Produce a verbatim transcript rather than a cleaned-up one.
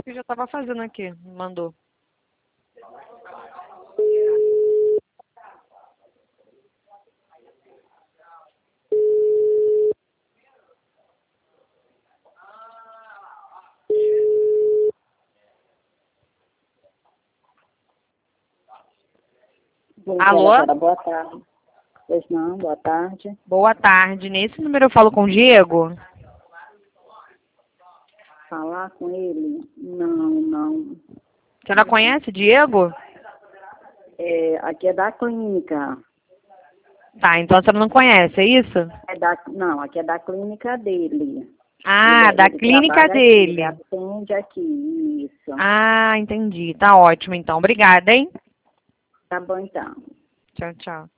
que já estava fazendo aqui, mandou. Bom Alô? dia, boa tarde. Pois não, boa tarde. Boa tarde. Nesse número eu falo com o Diego? Falar com ele? Não, não. A senhora conhece Diego? É, aqui é da clínica. Tá, então a senhora não conhece, é isso? É da, não, aqui é da clínica dele. Ah, Ele, da ele clínica trabalha aqui, ele dele. atende aqui, isso. Ah, entendi. Tá ótimo, então. Obrigada, hein? Tá bom, então. Tchau, tchau.